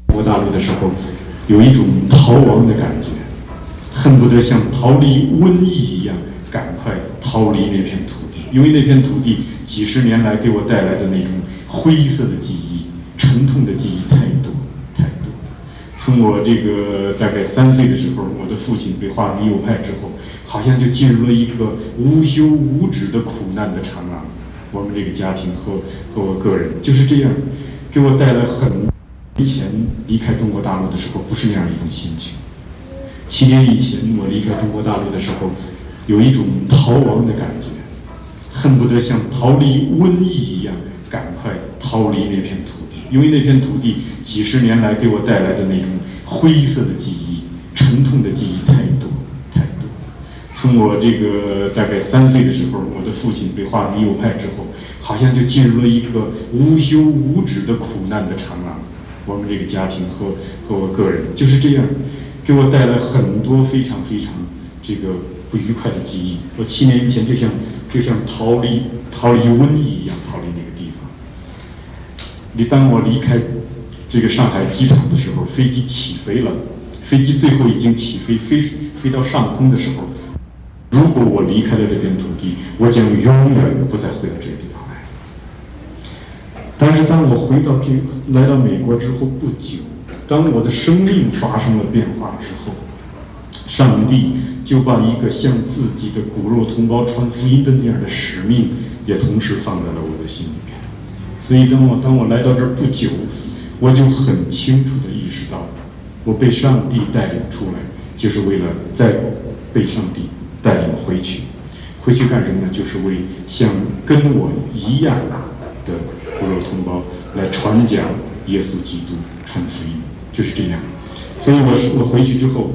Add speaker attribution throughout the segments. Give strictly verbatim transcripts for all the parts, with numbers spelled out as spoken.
Speaker 1: 中国大陆的时候，有一种逃亡的感觉，恨不得像逃离瘟疫一样，赶快逃离那片土地。因为那片土地几十年来给我带来的那种灰色的记忆、沉痛的记忆太多太多。从我这个大概三岁的时候，我的父亲被划入右派之后，好像就进入了一个无休无止的苦难的长廊。我们这个家庭和和我个人就是这样，给我带来很。以前离开中国大陆的时候，不是那样一种心情。七年以前我离开中国大陆的时候，有一种逃亡的感觉，恨不得像逃离瘟疫一样，赶快逃离那片土地。因为那片土地几十年来给我带来的那种灰色的记忆、沉痛的记忆太多太多。从我这个大概三岁的时候，我的父亲被划入右派之后，好像就进入了一个无休无止的苦难的长廊。我们这个家庭和和我个人就是这样，给我带来很多非常非常这个不愉快的记忆。我七年以前就像就像逃离逃离瘟疫一样逃离那个地方。你当我离开这个上海机场的时候，飞机起飞了，飞机最后已经起飞飞飞到上空的时候，如果我离开了这片土地，我将永远不再回到这个地方来。但是当我回到这来到美国之后不久，当我的生命发生了变化之后，上帝就把一个向自己的骨肉同胞传福音的那样的使命，也同时放在了我的心里面。所以当我当我来到这儿不久，我就很清楚地意识到，我被上帝带领出来，就是为了再被上帝带领回去。回去干什么呢？就是为像跟我一样的骨肉同胞来传讲耶稣基督，传福音，就是这样。所以我我回去之后，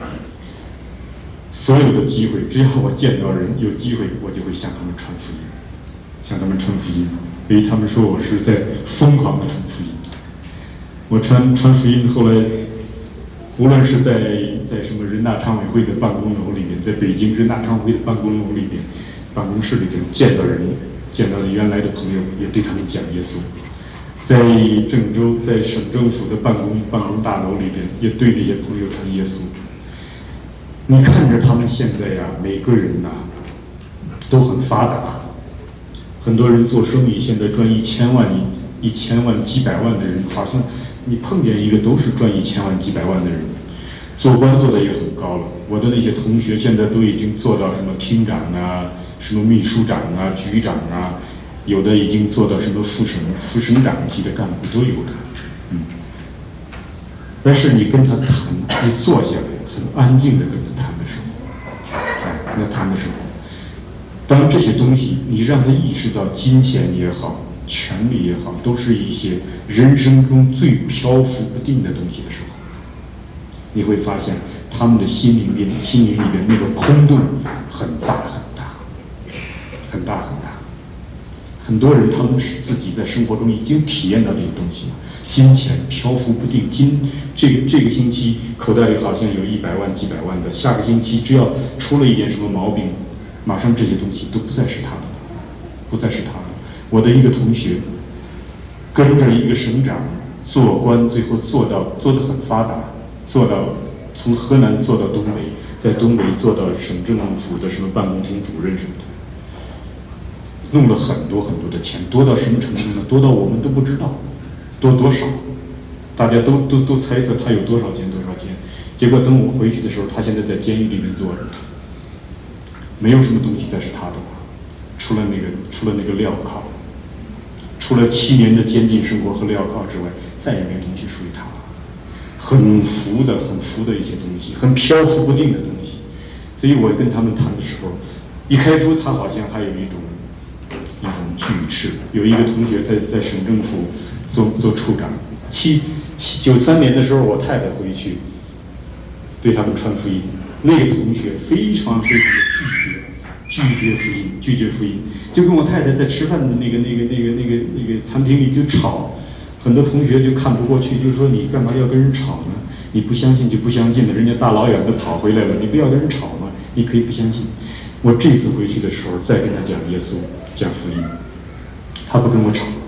Speaker 1: 所有的机会，只要我见到人有机会，我就会向他们传福音，向他们传福音。因为他们说我是在疯狂的传福音。我传传福音，后来无论是在在什么人大常委会的办公楼里面，在北京人大常委会的办公楼里边、办公室里边见到人，见到原来的朋友，也对他们讲耶稣。在郑州，在省政府的办公办公大楼里边，也对这些朋友传耶稣。你看着他们现在呀、啊，每个人呐、啊、都很发达，很多人做生意现在赚一千万、一千万、几百万的人，好像你碰见一个都是赚一千万、几百万的人。做官做的也很高了，我的那些同学现在都已经做到什么厅长啊、什么秘书长啊、局长啊，有的已经做到什么副省副省长级的干部都有的。嗯，但是你跟他谈，你坐下来很安静的跟他谈的时候，哎，那谈的时候，当这些东西你让他意识到金钱也好，权力也好，都是一些人生中最漂浮不定的东西的时候，你会发现他们的心里面心灵里面那个空洞很大很大很大很大。很多人他们是自己在生活中已经体验到这些东西了。金钱漂浮不定，金这个这个星期口袋里好像有一百万几百万的，下个星期只要出了一点什么毛病，马上这些东西都不再是他的，不再是他的。我的一个同学跟着一个省长做官，最后做到做得很发达，做到从河南做到东北，在东北做到省政府的什么办公厅主任什么的，弄了很多很多的钱，多到什么程度呢？多到我们都不知道多多少，大家都都都猜测他有多少钱多少钱。结果等我回去的时候，他现在在监狱里面坐着，没有什么东西再是他的了，除了那个除了那个镣铐，除了七年的监禁生活和镣铐之外，再也没有东西属于他了。很浮的很浮的一些东西，很漂浮不定的东西。所以我跟他们谈的时候，一开出他好像还有一种一种惧斥。有一个同学在在省政府做做处长，七七九三年的时候，我太太回去对他们传福音，那个同学非常非常的拒绝拒绝福音，拒绝福音，就跟我太太在吃饭的那个那个那个那个那个餐厅里就吵。很多同学就看不过去，就说你干嘛要跟人吵呢？你不相信就不相信了，人家大老远的跑回来了，你不要跟人吵嘛，你可以不相信。我这次回去的时候再跟他讲耶稣，讲福音，他不跟我吵，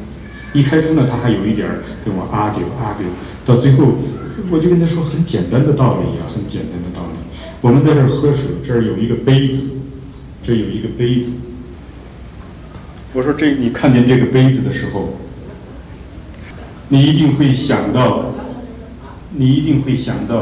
Speaker 1: 一开初呢，他还有一点跟我 argue argue， 到最后我就跟他说很简单的道理啊，很简单的道理。我们在这儿喝水，这儿有一个杯子，这有一个杯子。我说这你看见这个杯子的时候，你一定会想到，你一定会想到。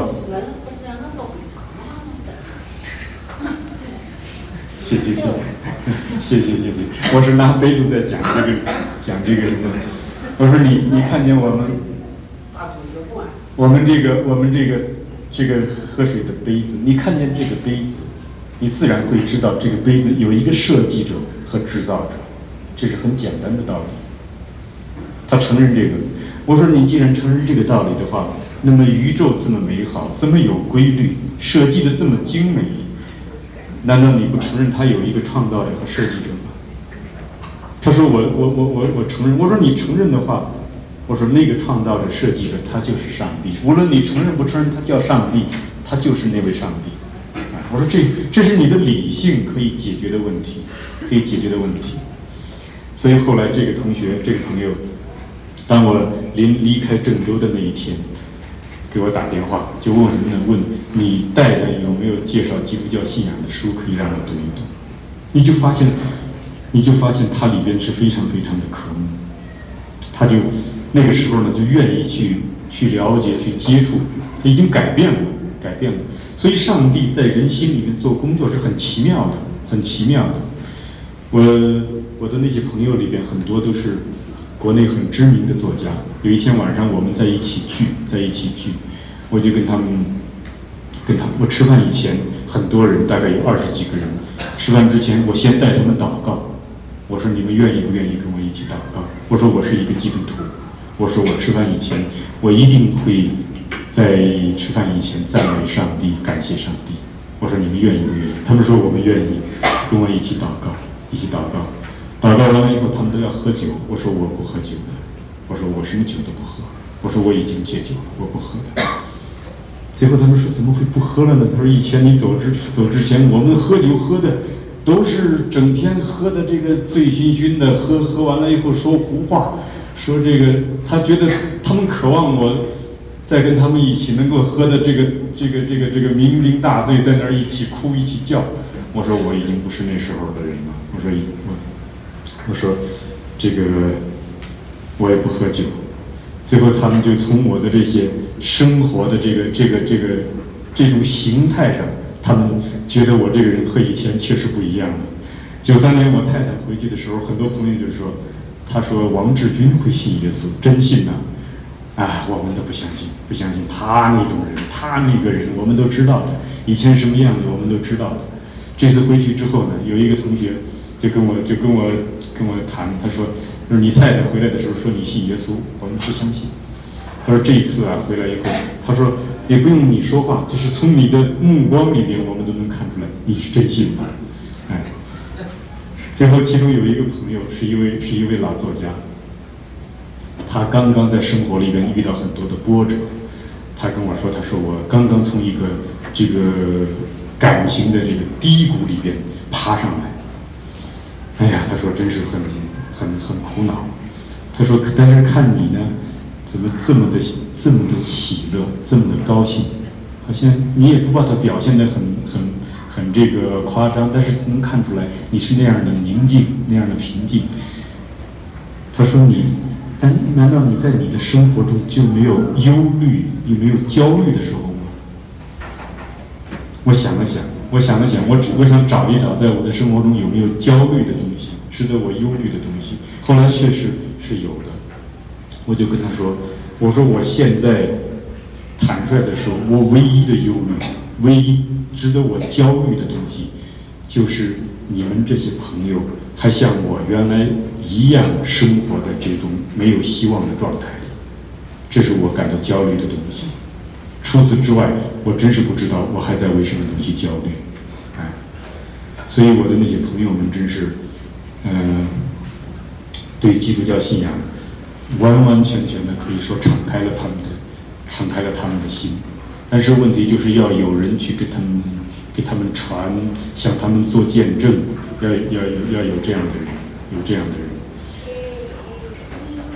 Speaker 1: 谢谢谢谢，谢谢谢谢。我是拿杯子在讲这个讲这个什么？我说你你看见我们，我们这个我们这个这个喝水的杯子，你看见这个杯子，你自然会知道这个杯子有一个设计者和制造者，这是很简单的道理。他承认这个，我说你既然承认这个道理的话，那么宇宙这么美好，这么有规律，设计的这么精美。难道你不承认他有一个创造者和设计者吗？他说我我我我我承认。我说你承认的话，我说那个创造者设计者他就是上帝。无论你承认不承认他叫上帝，他就是那位上帝。我说这这是你的理性可以解决的问题，可以解决的问题。所以后来这个同学这个朋友，当我临离开郑州的那一天，给我打电话，就问什么呢？问你带的有没有介绍基督教信仰的书，可以让我读一读。你就发现，你就发现它里边是非常非常的渴慕。他就那个时候呢，就愿意去去了解、去接触，已经改变了，改变了。所以上帝在人心里面做工作是很奇妙的，很奇妙的。我我的那些朋友里边很多都是国内很知名的作家。有一天晚上我们在一起聚，在一起聚，我就跟他们，跟他们，我吃饭以前很多人，大概有二十几个人。吃饭之前，我先带他们祷告。我说你们愿意不愿意跟我一起祷告？我说我是一个基督徒。我说我吃饭以前，我一定会在吃饭以前赞美上帝，感谢上帝。我说你们愿意不愿意？他们说我们愿意，跟我一起祷告，一起祷告。祷告完了以后，他们都要喝酒。我说我不喝酒的。我说我什么酒都不喝。我说我已经戒酒了，我不喝的。最后他们说怎么会不喝了呢？他说以前你走之走之前，我们喝酒喝的都是整天喝的这个醉醺醺的，喝喝完了以后说胡话，说这个他觉得他们渴望我再跟他们一起能够喝的这个这个这个这个酩酊大醉，在那儿一起哭一起叫。我说我已经不是那时候的人了。我说我我说这个我也不喝酒。最后他们就从我的这些生活的这个这个这个这种形态上，他们觉得我这个人和以前确实不一样了。九三年我太太回去的时候，很多朋友就说，他说王志军会信耶稣，真信呐、啊？啊，我们都不相信，不相信他那种人，他那个人我们都知道的，以前什么样子我们都知道的。这次回去之后呢，有一个同学就跟我就跟我跟我谈，他说。就是你太太回来的时候说你信耶稣，我们不相信。他说这一次啊回来以后，他说也不用你说话，就是从你的目光里边，我们都能看出来你是真信的。哎，最后其中有一个朋友是一位是一位老作家，他刚刚在生活里边遇到很多的波折，他跟我说，他说我刚刚从一个这个感情的这个低谷里边爬上来。哎呀，他说真是很。很很苦恼，他说，但是看你呢，怎么这么的这么的喜乐，这么的高兴，好像你也不把它表现得很很很这个夸张，但是能看出来你是那样的宁静，那样的平静。他说你，但难道你在你的生活中就没有忧虑，也没有焦虑的时候吗？我想了想，我想了想，我只我想找一找，在我的生活中有没有焦虑的东西。值得我忧虑的东西，后来确实是有的。我就跟他说，我说我现在坦率的说，我唯一的忧虑，唯一值得我焦虑的东西，就是你们这些朋友还像我原来一样生活在这种没有希望的状态里，这是我感到焦虑的东西。除此之外，我真是不知道我还在为什么东西焦虑。哎，所以我的那些朋友们真是。嗯，对基督教信仰完完全全的可以说敞开了他们的，敞开了他们的心，但是问题就是要有人去给他们，给他们传，向他们做见证，要要有要有这样的人，有这样的人。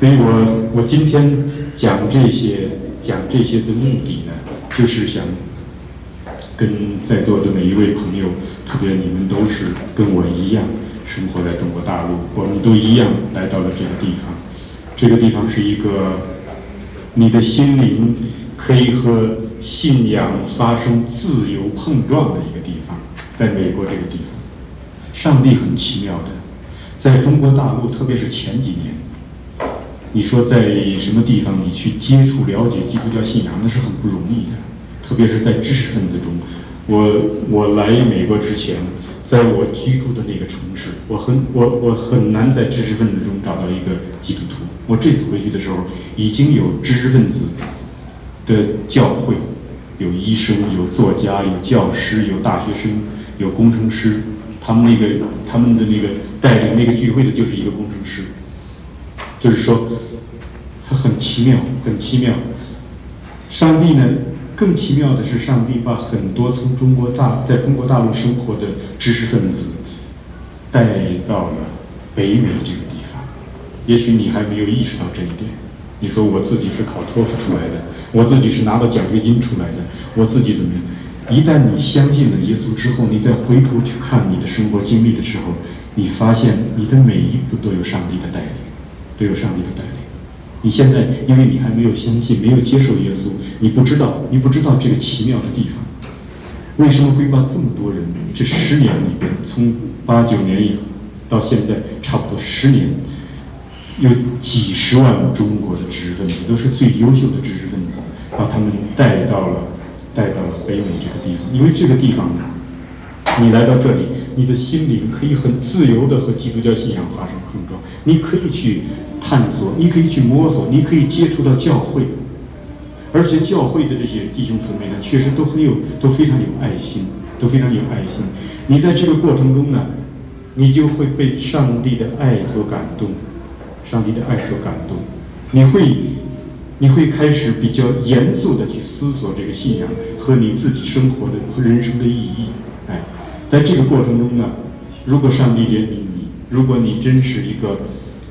Speaker 1: 所以我我今天讲这些讲这些的目的呢，就是想跟在座的每一位朋友，特别你们都是跟我一样生活在中国大陆，我们都一样来到了这个地方。这个地方是一个你的心灵可以和信仰发生自由碰撞的一个地方。在美国这个地方，上帝很奇妙的，在中国大陆，特别是前几年，你说在什么地方你去接触了解基督教信仰，那是很不容易的，特别是在知识分子中。我我来美国之前，在我居住的那个城市，我很我我很难在知识分子中找到一个基督徒。我这次回去的时候，已经有知识分子的教会，有医生，有作家，有教师，有大学生，有工程师。他们那个他们的那个带领那个聚会的就是一个工程师。就是说，他很奇妙，很奇妙。上帝呢，更奇妙的是，上帝把很多从中国大在中国大陆生活的知识分子带到了北美这个地方。也许你还没有意识到这一点。你说我自己是考托福出来的，我自己是拿到奖学金出来的，我自己怎么样？一旦你相信了耶稣之后，你再回头去看你的生活经历的时候，你发现你的每一步都有上帝的带领。都有上帝的带领。你现在因为你还没有相信，没有接受耶稣，你不知道，你不知道这个奇妙的地方。为什么会把这么多人？这十年里边，从八九年以后到现在，差不多十年，有几十万中国的知识分子，都是最优秀的知识分子，把他们带到了带到了北美这个地方。因为这个地方呢，你来到这里，你的心灵可以很自由地和基督教信仰发生碰撞，你可以去探索，你可以去摸索，你可以接触到教会，而且教会的这些弟兄姊妹呢，确实都很有，都非常有爱心，都非常有爱心。你在这个过程中呢，你就会被上帝的爱所感动，上帝的爱所感动，你会，你会开始比较严肃地去思索这个信仰和你自己生活的和人生的意义。哎。在这个过程中呢，如果上帝怜悯你，如果你真是一个，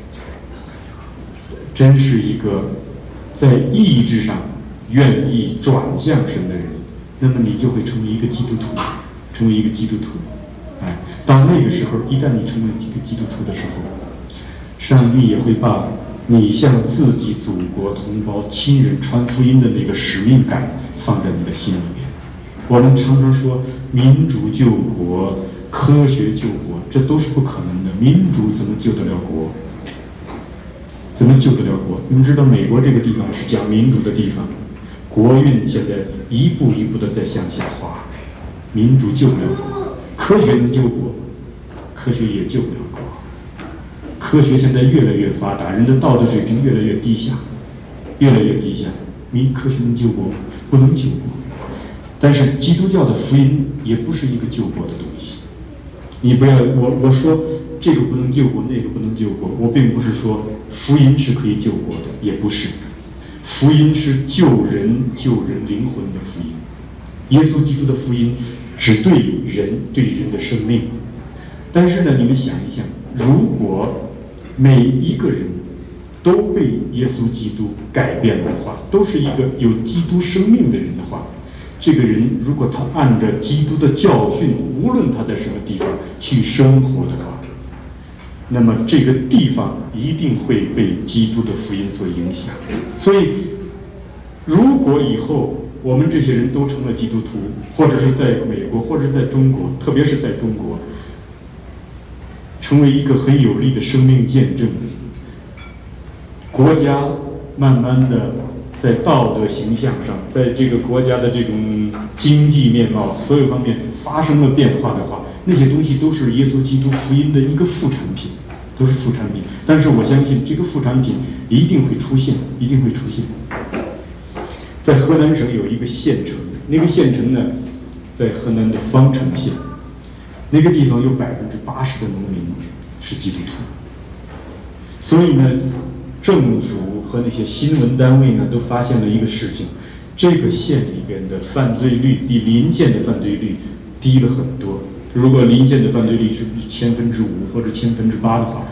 Speaker 1: 真是一个在意志上愿意转向神的人，那么你就会成为一个基督徒，成为一个基督徒。哎，到那个时候，一旦你成为一个基督徒的时候，上帝也会把你向自己祖国同胞、亲人传福音的那个使命感放在你的心里面。我们常常说民主救国、科学救国，这都是不可能的。民主怎么救得了国？怎么救得了国？你们知道美国这个地方是讲民主的地方，国运现在一步一步的在向下滑，民主救不了国，科学能救国，科学也救不了国。科学现在越来越发达，人的道德水平越来越低下，越来越低下。民科学能救国，不能救国。但是基督教的福音也不是一个救国的东西。你不要我我说这个不能救国，那个不能救国，我并不是说福音是可以救国的，也不是。福音是救人救人灵魂的福音。耶稣基督的福音是对人对人的生命。但是呢，你们想一想，如果每一个人都被耶稣基督改变的话，都是一个有基督生命的人的话，这个人如果他按照基督的教训，无论他在什么地方去生活的话，那么这个地方一定会被基督的福音所影响。所以如果以后我们这些人都成了基督徒，或者是在美国或者是在中国，特别是在中国成为一个很有力的生命见证，国家慢慢的在道德形象上，在这个国家的这种经济面貌所有方面发生了变化的话，那些东西都是耶稣基督福音的一个副产品，都是副产品。但是我相信这个副产品一定会出现，一定会出现。在河南省有一个县城，那个县城呢，在河南的方城县，那个地方有百分之八十的农民是基督徒，所以呢，政府和那些新闻单位呢，都发现了一个事情：这个县里边的犯罪率比邻县的犯罪率低了很多。如果邻县的犯罪率是千分之五或者千分之八的话，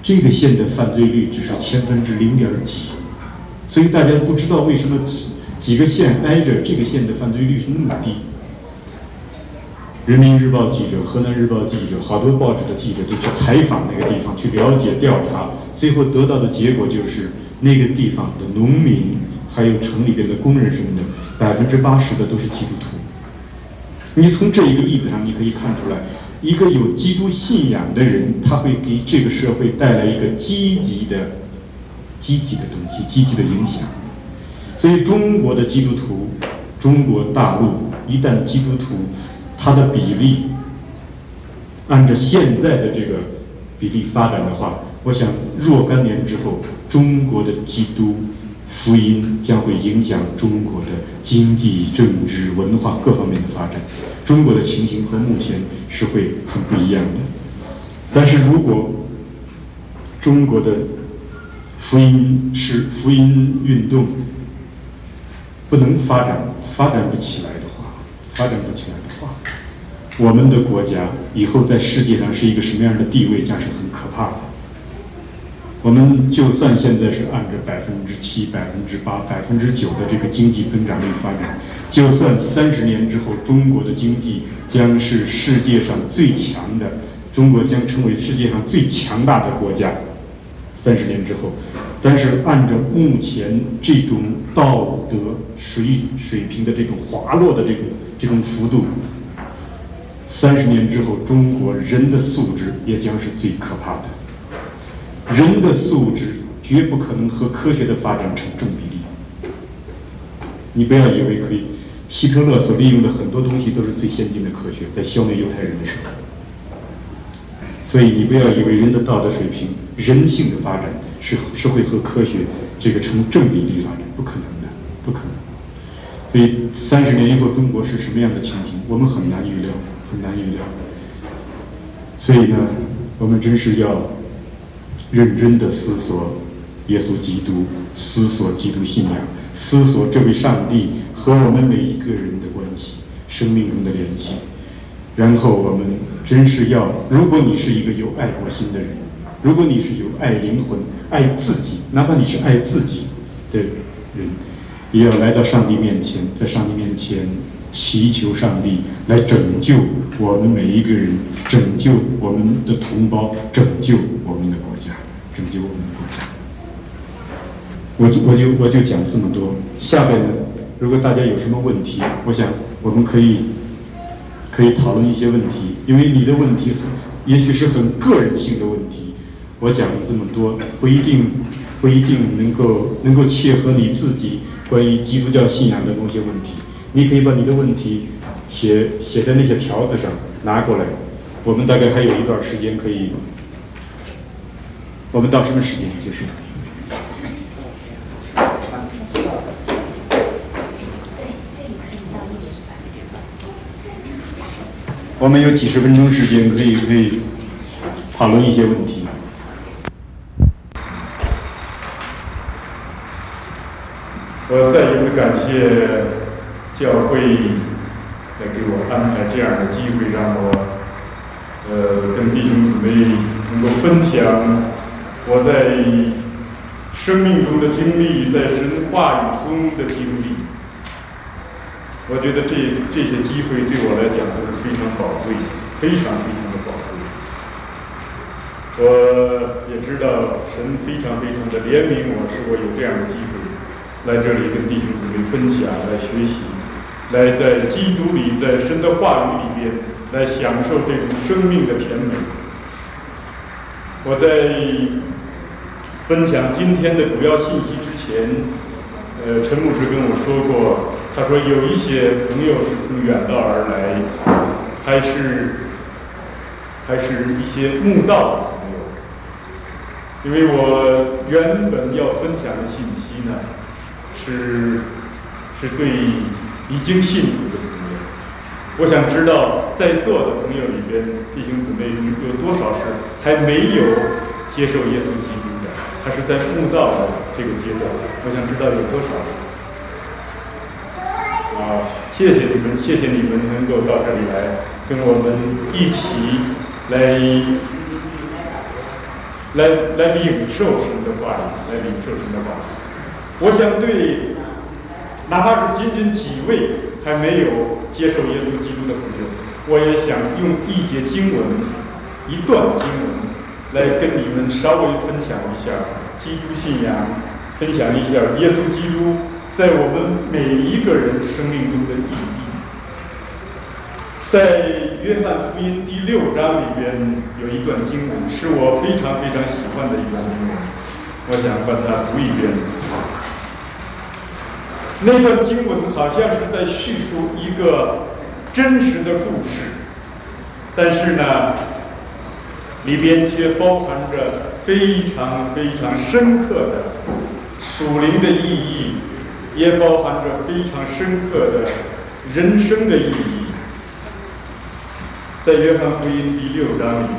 Speaker 1: 这个县的犯罪率只是千分之零点几，所以大家不知道为什么几个县挨着这个县的犯罪率是那么低。人民日报记者、河南日报记者、好多报纸的记者就去采访那个地方，去了解调查，最后得到的结果就是那个地方的农民还有城里边的工人什么的，百分之八十的都是基督徒。你从这一个例子上，你可以看出来，一个有基督信仰的人，他会给这个社会带来一个积极的、积极的东西，积极的影响。所以，中国的基督徒，中国大陆一旦基督徒，它的比例按照现在的这个比例发展的话，我想若干年之后，中国的基督福音将会影响中国的经济、政治、文化各方面的发展。中国的情形和目前是会很不一样的。但是如果中国的福音是福音运动不能发展，发展不起来的话，发展不起来的话，我们的国家以后在世界上是一个什么样的地位，将是很可怕的。我们就算现在是按照百分之七、百分之八、百分之九的这个经济增长率发展，就算三十年之后中国的经济将是世界上最强的，中国将成为世界上最强大的国家，三十年之后，但是按照目前这种道德水水平的这种滑落的这种这种幅度，三十年之后，中国人的素质也将是最可怕的。人的素质绝不可能和科学的发展成正比例。你不要以为可以，希特勒所利用的很多东西都是最先进的科学，在消灭犹太人的时候。所以你不要以为人的道德水平、人性的发展是是会和科学这个成正比例发展，不可能的，不可能。所以三十年以后中国是什么样的情形，我们很难预料，很难预料。所以呢，我们真是要认真的思索耶稣基督，思索基督信仰，思索这位上帝和我们每一个人的关系，生命中的联系。然后我们真是要，如果你是一个有爱国心的人，如果你是有爱灵魂、爱自己，哪怕你是爱自己的人，也要来到上帝面前，在上帝面前祈求上帝来拯救我们每一个人，拯救我们的同胞，拯救我们的国家，拯救我们的国家。我就我就我就讲这么多。下边呢，如果大家有什么问题，我想我们可以可以讨论一些问题，因为你的问题也许是很个人性的问题。我讲了这么多，不一定不一定能够能够切合你自己关于基督教信仰的某些问题。你可以把你的问题写写在那些条子上拿过来，我们大概还有一段时间可以。我们到什么时间结束？我们有几十分钟时间可以可以讨论一些问题。我再一次感谢教会来给我安排这样的机会，让我呃跟弟兄姊妹能够分享我在生命中的经历，在神话语中的经历。我觉得这这些机会对我来讲都是非常宝贵，非常非常的宝贵。我也知道神非常非常的怜悯我，使我有这样的机会来这里跟弟兄姊妹分享，来学习，来在基督里，在神的话语里边来享受这种生命的甜美。我在分享今天的主要信息之前，呃，陈牧师跟我说过，他说有一些朋友是从远道而来，还是还是一些慕道的朋友。因为我原本要分享的信息呢，是是对已经信主的朋友。我想知道在座的朋友里边，弟兄姊妹有多少是还没有接受耶稣基督的，还是在慕道的这个阶段？我想知道有多少。啊，谢谢你们，谢谢你们能够到这里来，跟我们一起来来来领受神的话语，来领受神的话语。我想对哪怕是仅仅几位还没有接受耶稣基督的朋友，我也想用一节经文、一段经文来跟你们稍微分享一下基督信仰，分享一下耶稣基督在我们每一个人生命中的意义。在约翰福音第六章里边有一段经文，是我非常非常喜欢的一段经文，我想把它读一遍。那段经文好像是在叙述一个真实的故事，但是呢，里边却包含着非常非常深刻的属灵的意义，也包含着非常深刻的人生的意义。在约翰福音第六章里面，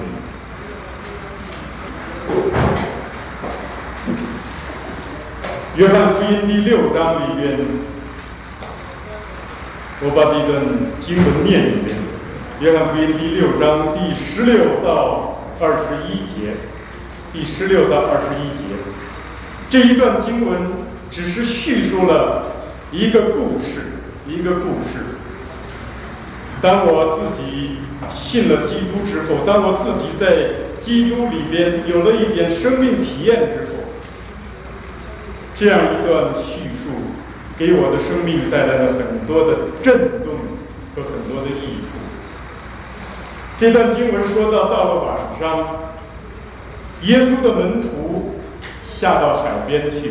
Speaker 1: 约翰福音第六章里边，我把这段经文念一遍。约翰福音第六章第十六到二十一节，第十六到二十一节，这一段经文只是叙述了一个故事，一个故事。当我自己信了基督之后，当我自己在基督里边有了一点生命体验之后，这样一段叙述给我的生命带来了很多的震动和很多的益处。这段经文说到，到了晚上，耶稣的门徒下到海边去，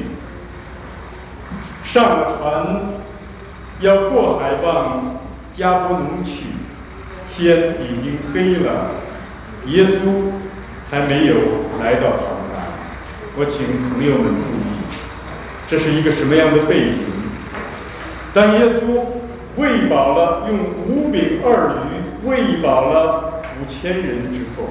Speaker 1: 上了船，要过海往迦伯农去。天已经黑了，耶稣还没有来到他们那里。我请朋友们注意，这是一个什么样的背景？当耶稣喂饱了，用五饼二鱼喂饱了五千人之后，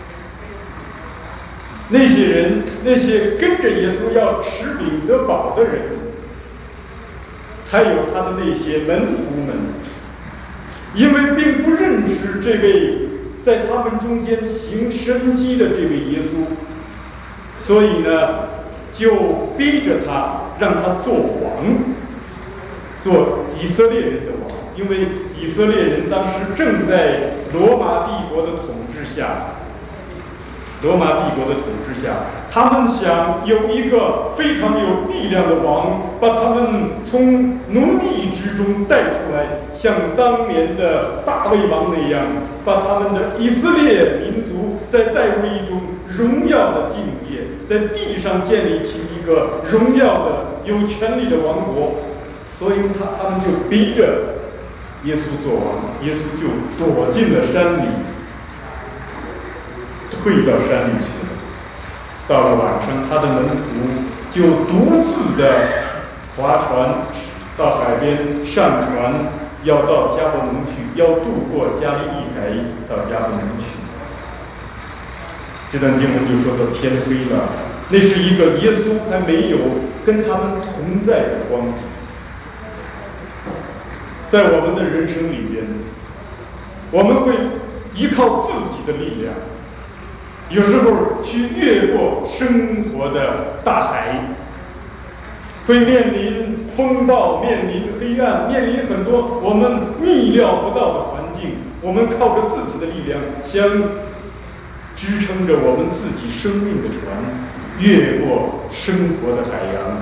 Speaker 1: 那些人，那些跟着耶稣要吃饼得饱的人，还有他的那些门徒们，因为并不认识这位在他们中间行神迹的这位耶稣，所以呢，就逼着他，让他做王，做以色列人的王。因为以色列人当时正在罗马帝国的统治下，罗马帝国的统治下，他们想有一个非常有力量的王，把他们从奴役之中带出来，像当年的大卫王那样，把他们的以色列民族再带入一种荣耀的境界，在地上建立起一个荣耀的有权力的王国。所以他他们就逼着耶稣做王，耶稣就躲进了山里，退到山里去了。到了晚上，他的门徒就独自的划船到海边，上船要到迦伯农去，要渡过加利利海到迦伯农去。这段经文就说到天黑了，那是一个耶稣还没有跟他们同在的光景。在我们的人生里边，我们会依靠自己的力量，有时候去越过生活的大海，会面临风暴，面临黑暗，面临很多我们意料不到的环境。我们靠着自己的力量，想支撑着我们自己生命的船，越过生活的海洋。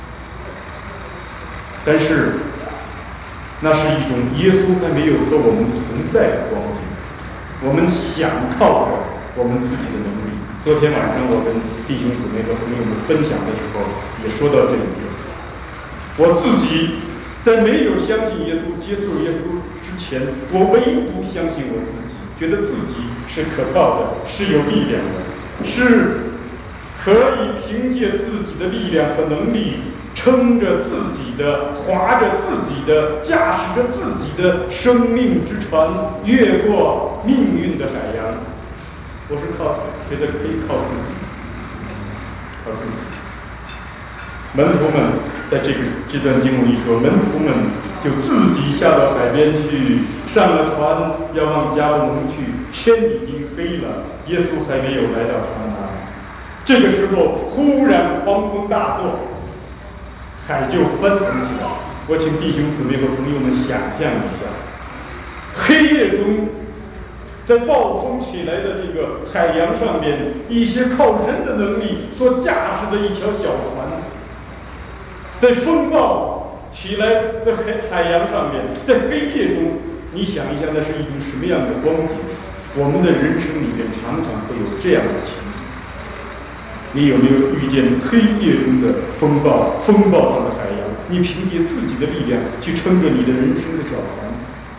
Speaker 1: 但是那是一种耶稣还没有和我们同在的光景，我们想靠着我们自己的能力。昨天晚上我跟弟兄姊妹和朋友们分享的时候，也说到这一点。我自己在没有相信耶稣、接受耶稣之前，我唯独相信我自己，觉得自己是可靠的，是有力量的，是可以凭借自己的力量和能力，撑着自己的，划着自己的，驾驶着自己的生命之船，越过命运的海洋。我是靠，觉得可以靠自己，靠自己。门徒们在这个这段经文里说，门徒们就自己下到海边去，上了船，要往迦伯农去。天已经黑了，耶稣还没有来到他们那里。
Speaker 2: 这个时候忽然狂风大作，海就翻腾起来。我请弟兄姊妹和朋友们想象一下，黑夜中在暴风起来的这个海洋上面，一些靠人的能力所驾驶的一条小船，在风暴起来的海海洋上面，在黑夜中，你想一下，那是一种什么样的光景？我们的人生里面常常会有这样的情景。你有没有遇见黑夜中的风暴？风暴上的海洋，你凭借自己的力量去撑着你的人生的小船，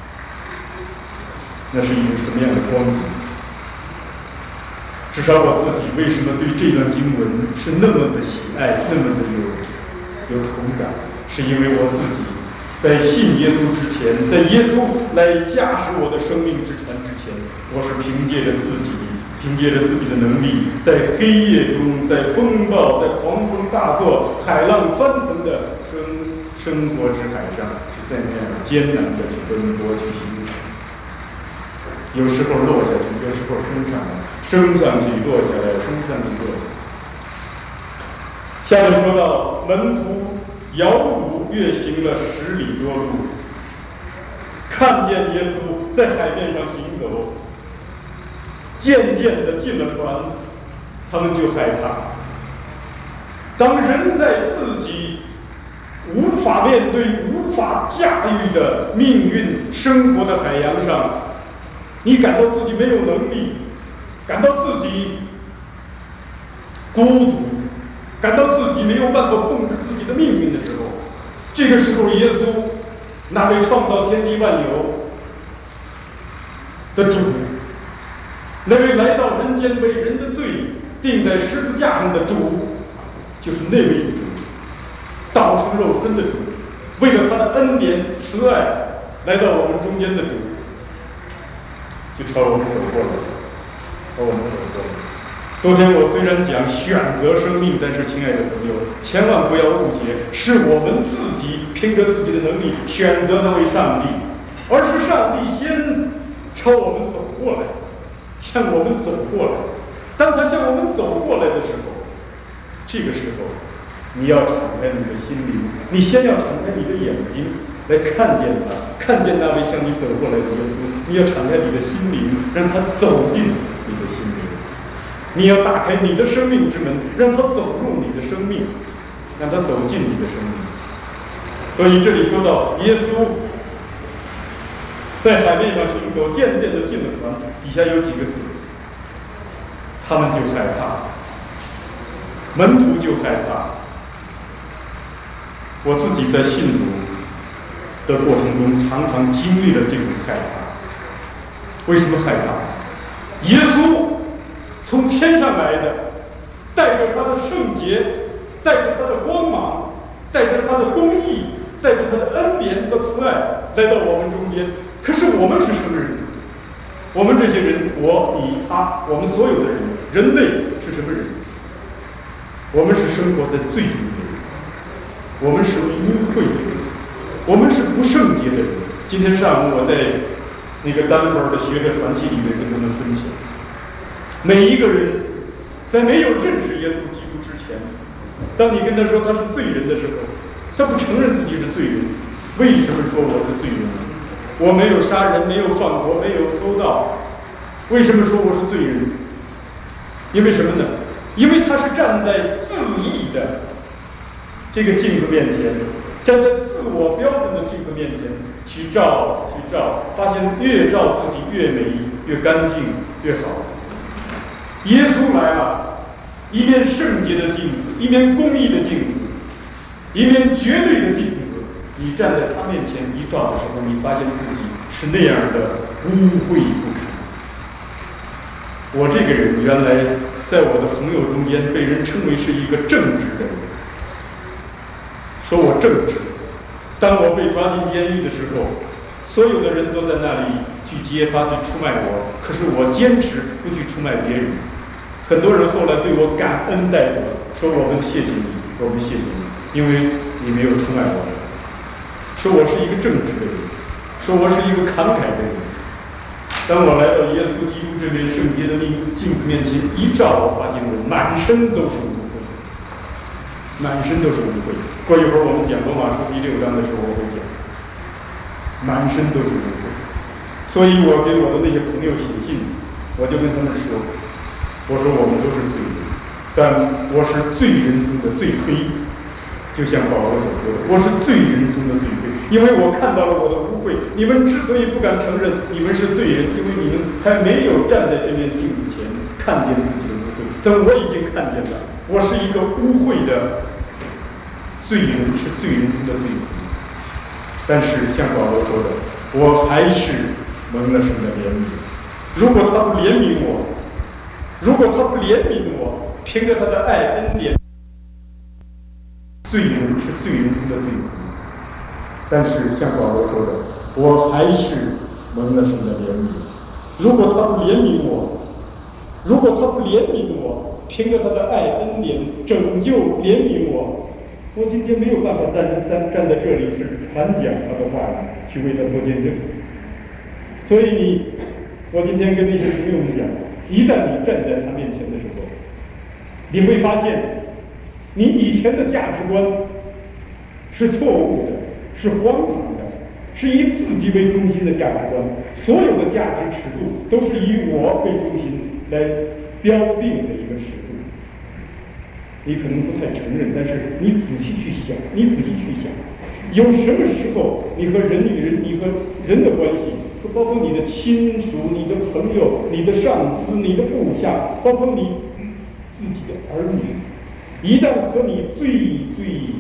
Speaker 2: 那是一种什么样的光景？至少我自己为什么对这段经文是那么的喜爱，那么的有有同感，是因为我自己在信耶稣之前，在耶稣来驾驶我的生命之船之前，我是凭借着自己，凭借着自己的能力，在黑夜中，在风暴，在狂风大作、海浪翻腾的生生活之海上，是在那样艰难的去奔波去行驶。有时候落下去，有时候升上来，升上去落下来，升上去落下来。下面说到门徒摇橹跃行了十里多路，看见耶稣在海面上行走，渐渐地进了船，他们就害怕。当人在自己无法面对、无法驾驭的命运生活的海洋上，你感到自己没有能力，感到自己孤独，感到自己没有办法控制自己的命运的时候，这个时候耶稣，那位创造天地万有的主，那位来到人间为人的罪钉在十字架上的主，就是那位主，道成肉身的主，为了他的恩典慈爱来到我们中间的主，就朝我们走过来，朝我们走过来。昨天我虽然讲选择生命，但是亲爱的朋友，千万不要误解，是我们自己凭着自己的能力选择那位上帝，而是上帝先朝我们走过来，向我们走过来。当他向我们走过来的时候，这个时候你要敞开你的心灵，你先要敞开你的眼睛来看见他，看见那位向你走过来的耶稣。你要敞开你的心灵，让他走进你的心灵。你要打开你的生命之门，让他走入你的生命，让他走进你的生命。所以这里说到耶稣在海面上行走，渐渐地进了船，底下有几个字，他们就害怕，门徒就害怕。我自己在信主的过程中，常常经历了这种害怕。为什么害怕？耶稣从天上来的，带着他的圣洁，带着他的光芒，带着他的公义，带着他的恩典和慈爱来到我们中间。可是我们是什么人？我们这些人，我、你、他，我们所有的人，人类是什么人？我们是生活在罪中的人，我们是污秽的人，我们是不圣洁的人。今天上午我在那个丹佛的学者团体里面跟他们分享，每一个人在没有认识耶稣基督之前，当你跟他说他是罪人的时候，他不承认自己是罪人。为什么说我是罪人呢？我没有杀人，没有放火，没有偷盗。为什么说我是罪人？因为什么呢？因为他是站在自义的这个镜子面前，站在自我标准的镜子面前去照去照，发现越照自己越美，越干净，越好。耶稣来了，一面圣洁的镜子，一面公义的镜子，一面绝对的镜子。你站在他面前一照的时候，你发现自己是那样的污秽不堪。我这个人原来在我的朋友中间被人称为是一个正直的人，说我正直。当我被抓进监狱的时候，所有的人都在那里去揭发、去出卖我，可是我坚持不去出卖别人。很多人后来对我感恩戴德，说我们谢谢你，我们谢谢你，因为你没有出卖我们。说我是一个正直的人，说我是一个慷慨的人。 当我来到耶稣基督这位圣洁的镜子面前一照，我发现我满身都是污秽，满身都是污秽。过一会儿我们讲罗马书第六章的时候，我会讲，满身都是污秽。所以我给我的那些朋友写信，我就跟他们说，我说我们都是罪人，但我是罪人中的罪魁。就像保罗所说的，我是罪人中的罪魁，因为我看到了我的污秽。你们之所以不敢承认你们是罪人，因为你们还没有站在这面镜子前看见自己的污秽，但我已经看见了，我是一个污秽的罪人，是罪人中的罪魁。但是像保罗说的，我还是蒙了神的怜悯。如果他不怜悯我，如果他不怜悯我，凭着他的爱恩典，罪人是罪人中的罪魁。但是像保罗说的，我还是蒙了神的怜悯。如果他不怜悯我，如果他不怜悯我，凭着他的爱恩典拯救怜悯我，我今天没有办法站站站在这里是传讲他的话语，去为他做见证。所以你，我今天跟那些朋友们讲，一旦你站在他面前的时候，你会发现你以前的价值观是错误的，是荒唐的，是以自己为中心的价值观。所有的价值尺度都是以我为中心来标定的一个尺度。你可能不太承认，但是你仔细去想，你仔细去想，有什么时候你和人与人，你和人的关系，包括你的亲属、你的朋友、你的上司、你的部下，包括你自己的儿女，一旦和你最最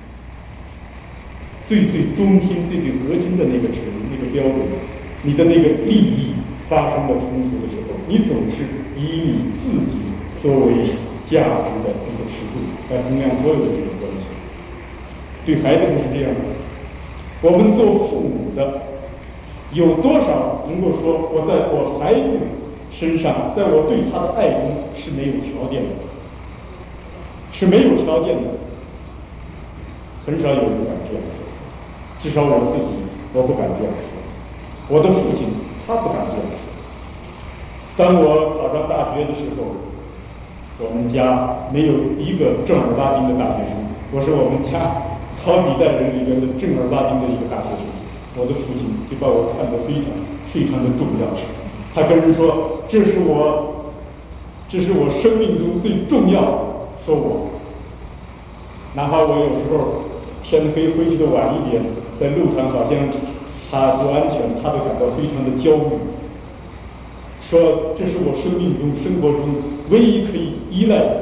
Speaker 2: 最最中心、最最核心的那个尺度、那个标准，你的那个利益发生了冲突的时候，你总是以你自己作为价值的一个尺度来衡量所有的这种关系。对孩子不是这样的。我们做父母的，有多少能够说我在我孩子身上，在我对他的爱中是没有条件的，是没有条件的，很少有人敢这样说。至少我自己，我不敢这样说。我的父亲，他不敢这样说。当我考上大学的时候，我们家没有一个正儿八经的大学生，我是我们家好几代人里边的正儿八经的一个大学生。我的父亲就把我看得非常非常的重要，他跟人说，这是我这是我生命中最重要的。说我哪怕我有时候天黑回去的晚一点，在路上好像他不安全，他都感到非常的焦虑。说这是我生命中生活中唯一可以依赖的。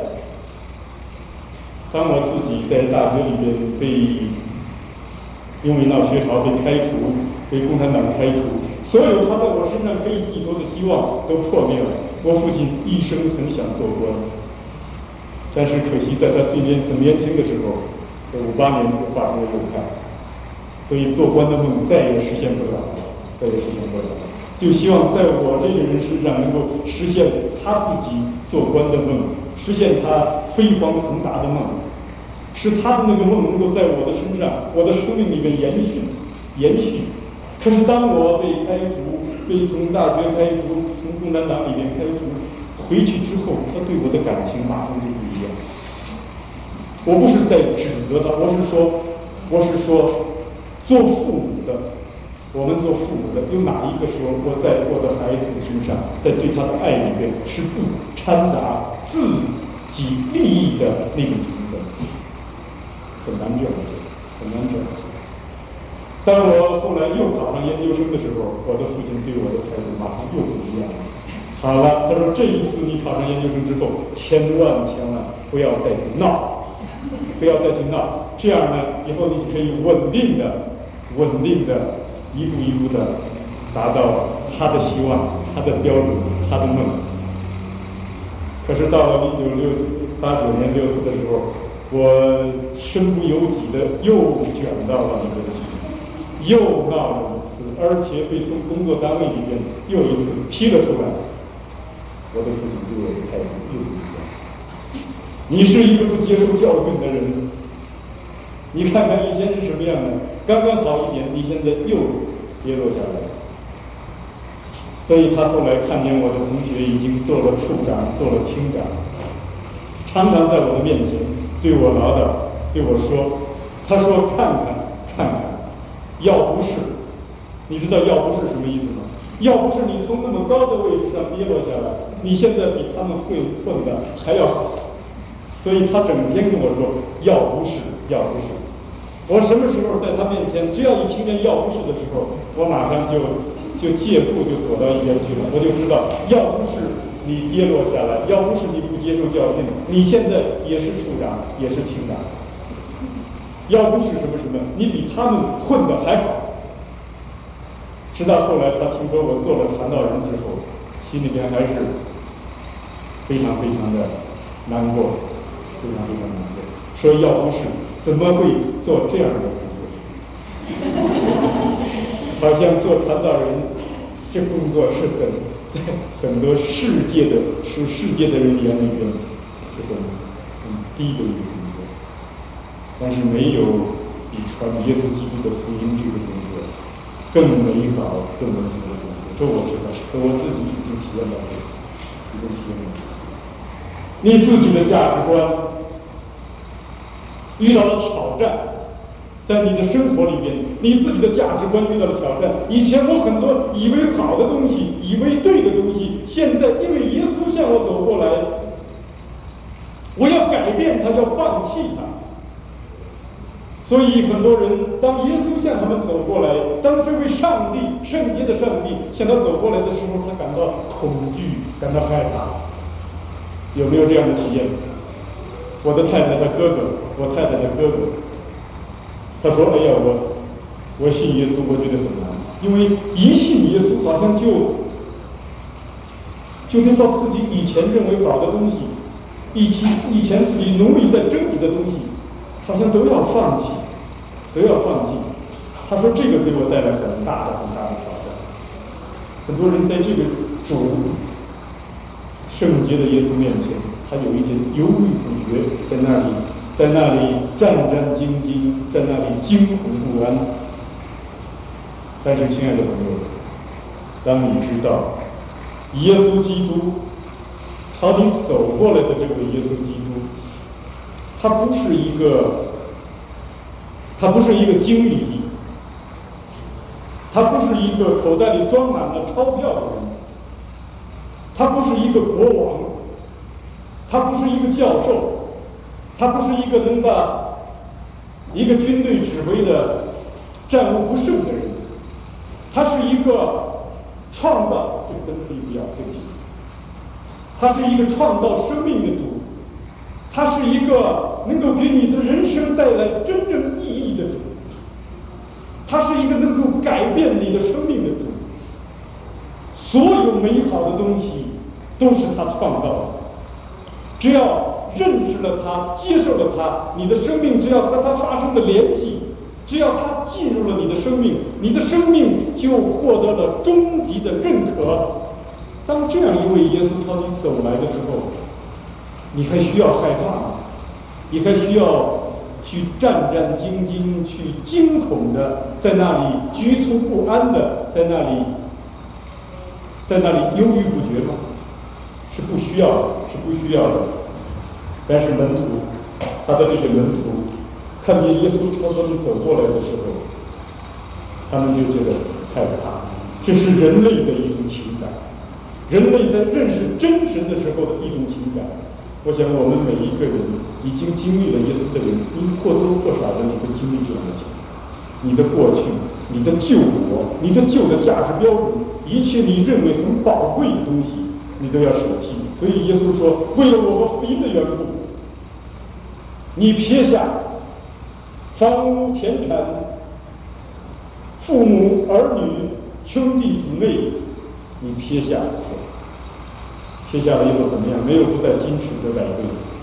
Speaker 2: 当我自己在大学里边被因为闹学潮被开除，被共产党开除，所有他在我身上可以寄托的希望都破灭了。我父亲一生很想做官，但是可惜在他最年很年轻的时候，在五八年就发生了右派，所以做官的梦再也实现不了，再也实现不了。就希望在我这个人身上能够实现他自己做官的梦，实现他飞黄腾达的梦，使他的那个梦能够在我的身上，我的生命里面延续延续。可是当我被开除，被从大学开除，从共产党里面开除回去之后，他对我的感情马上就不一样。我不是在指责他，我是说我是说做父母的，我们做父母的，有哪一个时候我在我的孩子身上，在对他的爱里面是不掺杂自己利益的那种成分？很难这样讲，很难这样讲。当我后来又考上研究生的时候，我的父亲对我的态度马上又不一样了。好了，他说这一次你考上研究生之后，千万千万不要再去闹，不要再去闹，这样呢，以后你可以稳定的、稳定的。一步一步的达到他的希望、他的标准、他的梦。可是到了一九六八九年六四的时候，我身不由己的又卷到了那个去，又闹了一次，而且被从工作单位里边又一次踢了出来。我的父亲对我的态度又不一样。你是一个不接受教训的人，你看看以前是什么样的？刚刚好一点，你现在又跌落下来。 所以他后来看见我的同学已经做了处长，做了厅长，常常在我的面前对我唠叨，对我说，他说看看看看，要不是，你知道要不是什么意思吗？要不是你从那么高的位置上跌落下来，你现在比他们混混的还要好。所以他整天跟我说，要不是，要不是。我什么时候在他面前，只要一听见要不是的时候，我马上就就借步就躲到一边去了。我就知道，要不是你跌落下来，要不是你不接受教训，你现在也是处长，也是厅长。要不是什么什么，你比他们混得还好。直到后来他听说我做了传道人之后，心里边还是非常非常的难过，非常非常难过。说要不是，怎么会做这样的工作？好像做传道人这工作是很在很多世界的是世界的人眼里边是很很低的一个工作，但是没有比传耶稣基督的福音这个工作更美好、更美好的工作。这我知道，这我自己已经体验到了，已经体验到了。你自己的价值观遇到了挑战，在你的生活里边，你自己的价值观遇到了挑战。以前我很多以为好的东西，以为对的东西，现在因为耶稣向我走过来，我要改变它，要放弃它。所以很多人当耶稣向他们走过来，当这位上帝圣洁的上帝向他走过来的时候，他感到恐惧，感到害怕。有没有这样的体验？我的太太的哥哥，我太太的哥哥，他说：“哎呀，我我信耶稣，我觉得很难，因为一信耶稣，好像就就得把自己以前认为好的东西，以前以前自己努力在争取的东西，好像都要放弃，都要放弃。”他说：“这个给我带来很大的很大的挑战。”很多人在这个主圣洁的耶稣面前，他有一点犹豫不决，在那里，在那里战战兢兢，在那里惊恐不安。但是，亲爱的朋友，当你知道耶稣基督朝你走过来的这位耶稣基督，他不是一个，他不是一个经理，他不是一个口袋里装满了钞票的人。他不是一个国王，他不是一个教授，他不是一个能把一个军队指挥的战无不胜的人，他是一个创造，这个灯可以不要，对不起，他是一个创造生命的主，他是一个能够给你的人生带来真正意义的主，他是一个能够改变你的生命的主。所有美好的东西都是他创造的，只要认识了他，接受了他，你的生命只要和他发生了联系，只要他进入了你的生命，你的生命就获得了终极的认可。当这样一位耶稣朝你走来的时候，你还需要害怕吗？你还需要去战战兢兢，去惊恐的在那里局促不安的在那里在那里犹豫不决吗？是不需要的，是不需要的。但是门徒，他的这些门徒看见耶稣朝他们走过来的时候，他们就觉得害怕。这是人类的一种情感，人类在认识真神的时候的一种情感。我想我们每一个人已经经历了耶稣的人，你或多或少的你会经历这样的情感。你的过去，你的旧我，你的旧的价值标准，一切你认为很宝贵的东西，你都要舍弃。所以耶稣说，为了我和福音的缘故，你撇下房屋田产、父母儿女、兄弟姊妹，你撇下，撇下了以后怎么样？没有不在今世得百倍，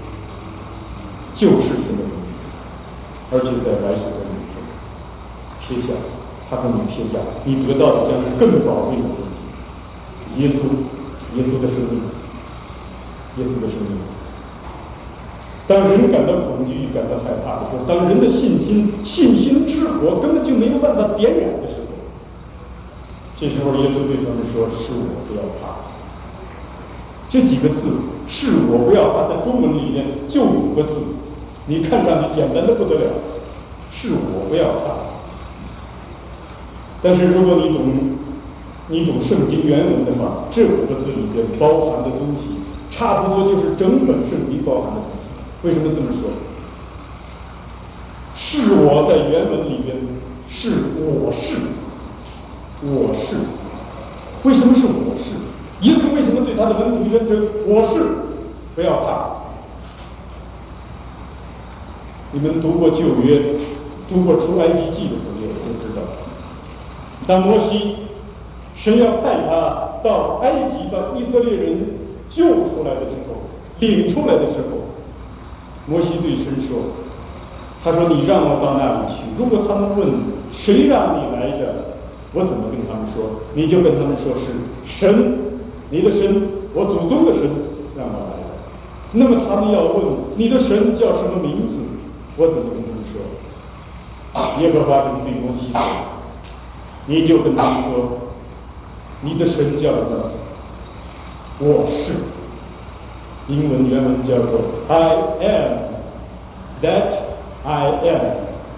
Speaker 2: 就是这个东西，而且在来世的永生。撇下，他和你撇下，你得到的将是更宝贵的东西。耶稣，耶稣的生命，耶稣的生命。当人感到恐惧、感到害怕的时候，当人的信心、信心之火根本就没有办法点燃的时候， 这时候耶稣对他们说：“是我，不要怕。”这几个字“是我，不要怕”在中文里面就五个字，你看上去简单的不得了，“是我，不要怕”。但是如果你懂，你懂圣经原文的话，这五个字里边包含的东西，差不多就是整本圣经包含的东西。为什么这么说？是我在原文里边是我是，我是。为什么是我是？耶稣为什么对他的门徒宣称我是？不要怕。你们读过旧约，读过出埃及记的朋友都知道，当摩西神要派他到埃及把以色列人救出来的时候，领出来的时候，摩西对神说，他说你让我到那里去，如果他们问谁让你来的，我怎么跟他们说？你就跟他们说是神，你的神，我祖宗的神让我来的。那么他们要问你的神叫什么名字，我怎么跟他们说？耶和华对摩西说，你就跟他们说，你的神叫什么？我是。英文原文叫做 I am that I am。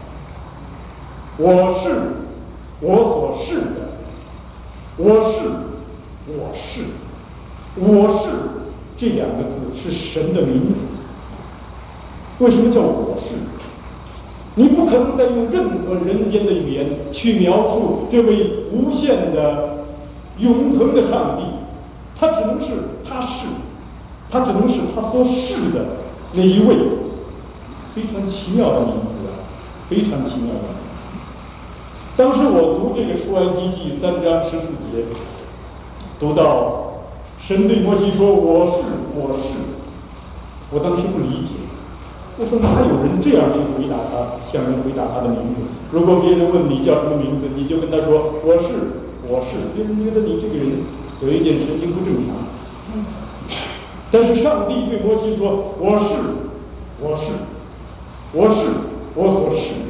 Speaker 2: 我是我所是的，我是我是我是这两个字是神的名字。为什么叫我是？你不可能再用任何人间的语言去描述这位无限的永恒的上帝，他只能是他是，他只能是他所是的那一位。非常奇妙的名字啊，非常奇妙的名字。当时我读这个出埃及记三章十四节，读到神对摩西说我是我是，我当时不理解，我说哪有人这样去回答他，向人回答他的名字？如果别人问你叫什么名字，你就跟他说我是我是，别人觉得你这个人有一点神经不正常。但是上帝对摩西说我是我是我是我所是的。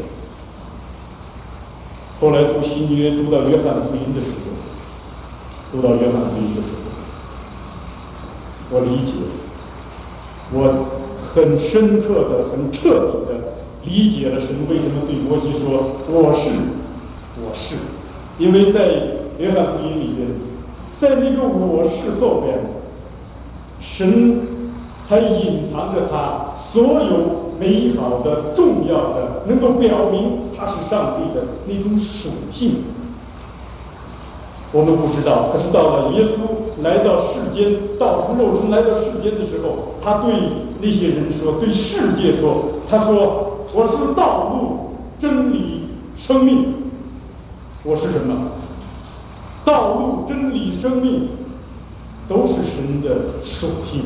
Speaker 2: 后来读新约，读到约翰福音的时候，读到约翰福音的时候，我理解，我很深刻的、很彻底的理解了神为什么对摩西说我是我是。因为在约翰福音里边，在那个我是后边，神还隐藏着他所有美好的、重要的，能够表明他是上帝的那种属性。我们不知道，可是到了耶稣来到世间，道成肉身来到世间的时候，他对那些人说，对世界说，他说我是道路、真理、生命。我是什么？道路、真理、生命都是神的属性，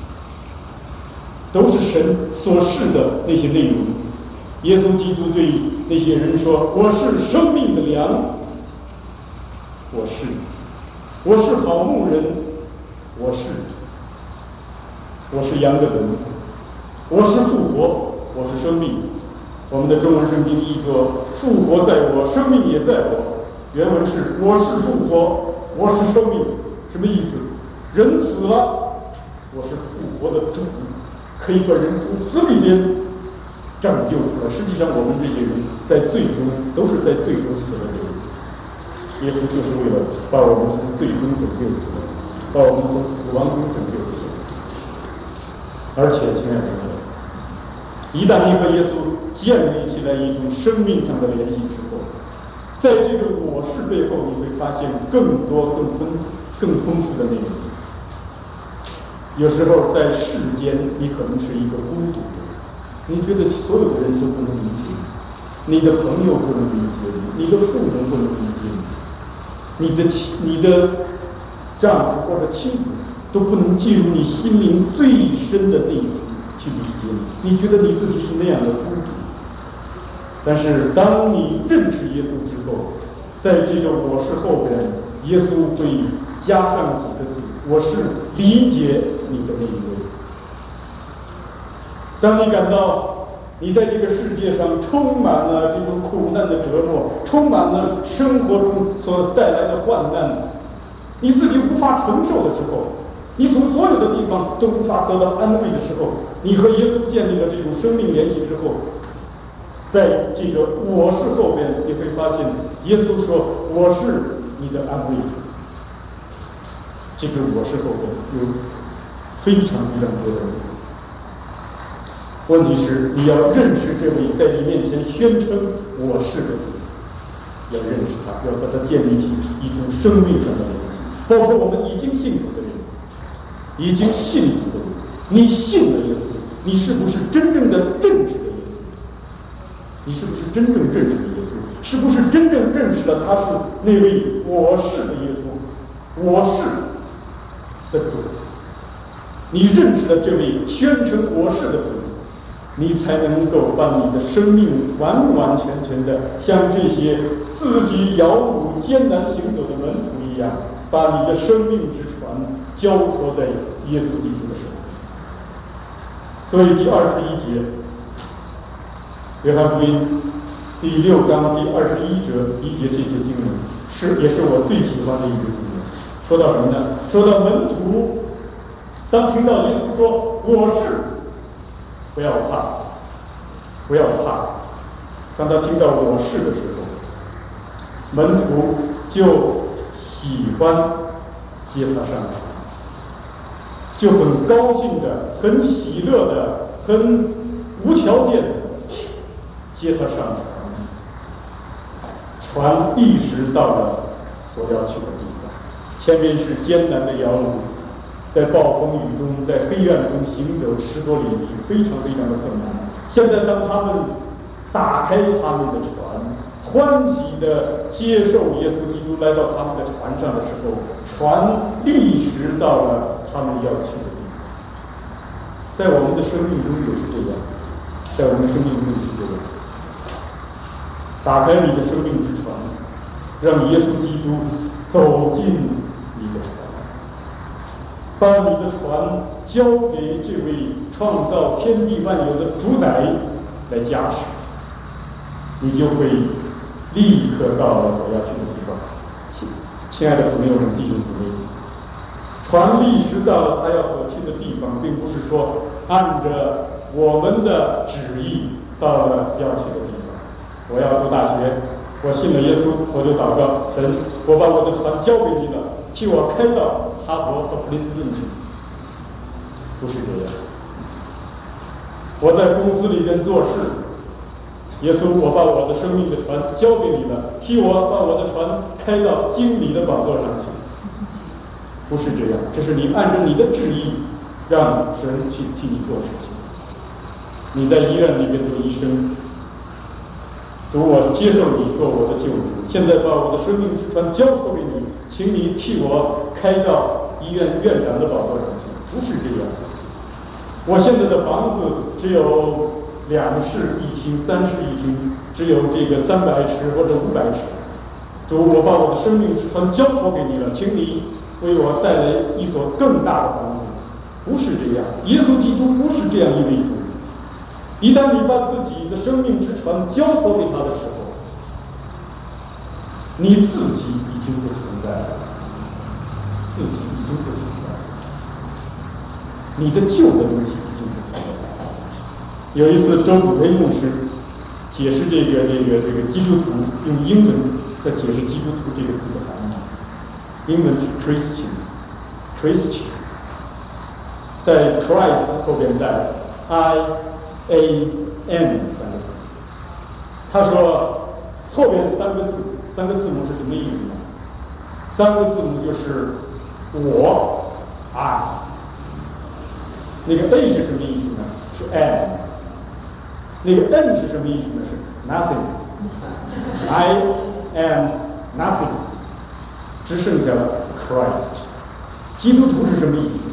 Speaker 2: 都是神所示的那些内容。耶稣基督对那些人说，我是生命的粮。我是我是好牧人。我是我是羊的门。我是复活。我是生命。我们的中文圣经译作复活在我，生命也在我。原文是我是复活，我是生命。什么意思？人死了，我是复活的主，可以把人从死里边拯救出来。实际上我们这些人在罪中都是在罪中死了的人，耶稣就是为了把我们从罪中拯救出来，把我们从死亡中拯救出来。而且亲爱的朋友，一旦你和耶稣建立起来一种生命上的联系之后，在这个我是背后，你会发现更多更丰更丰富的内容。有时候在世间，你可能是一个孤独的人，你觉得所有的人都不能理解你，你的朋友不能理解你，你的父母不能理解你，你的妻、你的丈夫或者妻子都不能进入你心灵最深的那一层去理解你，你觉得你自己是那样的孤独。但是当你认识耶稣之后，在这个我是后边，耶稣会加上几个字，我是理解你的那一位。当你感到
Speaker 3: 你在这个世界上充满了这种苦难的折磨，充满了生活中所带来的患难，你自己无法承受的时候，你从所有的地方都无法得到安慰的时候，你和耶稣建立了这种生命联系之后，在这个我是后边，你会发现耶稣说我是你的安慰者。这个我是后边有非常非常多的人。问题是你要认识这位在你面前宣称我是的主，要认识他，要和他建立起一种生命上的联系。包括我们已经信主的人，已经信主的人，你信了耶稣，你是不是真正的认识了耶稣？你是不是真正认识了耶稣？是不是真正认识了他是那位我是的耶稣？我是的主。你认识了这位宣称我是的主，你才能够把你的生命完完全全的像这些自己摇橹艰难行走的门徒一样，把你的生命之船交托在耶稣基督的手里。所以第二十一节，约翰福音第六章第二十一节一节这节经文是也是我最喜欢的一节经文。说到什么呢？说到门徒当听到耶稣说我是，不要怕，不要怕。当他听到我是的时候，门徒就喜欢接他上船，就很高兴的、很喜乐的、很无条件的接他上船。船一直到了所要去的地方，前面是艰难的摇橹，在暴风雨中，在黑暗中行走十多里地，非常非常的困难。现在当他们打开他们的船，欢喜地接受耶稣基督来到他们的船上的时候，船立时到了他们要去的地方。在我们的生命中也是这样，在我们的生命中也是这样。打开你的生命之船，让耶稣基督走进你的船，把你的船交给这位创造天地万有的主宰来驾驶，你就会立刻到了所要去的地方。亲爱的朋友们、弟兄姊妹，船立时到了他要所去的地方，并不是说按着我们的旨意到了要去的地方。我要读大学，我信了耶稣，我就祷告神，我把我的船交给你了，替我开到哈佛和普林斯顿去。不是这样。我在公司里边做事，耶稣，我把我的生命的船交给你了，替我把我的船开到经理的宝座上去。不是这样，这是你按照你的旨意让神去替你做事情。你在医院里面做医生，主，我接受你做我的救主，现在把我的生命之船交托给你，请你替我开到医院院长的宝座上去。不是这样。我现在的房子只有两室一厅、三室一厅，只有这个三百尺或者五百尺。主，我把我的生命之船交托给你了，请你为我带来一所更大的房子。不是这样，耶稣基督不是这样一位主。一旦你把自己的生命之船交托给他的时候，你自己已经不存在了，自己已经不存在了，你的旧的东西已经不存在了。有一次，周普威牧师解释这个这个这个基督徒，用英文在解释基督徒这个字的含义。英文是 Christian，Christian， 在 Christ 后边带 I A M 三个字。他说后边三个字，三个字母是什么意思呢？三个字母就是我 I， 那个 A 是什么意思呢？是 am。那个 N 是什么意思呢？是 nothing。 I am nothing， 只剩下了 Christ。 基督徒是什么意思？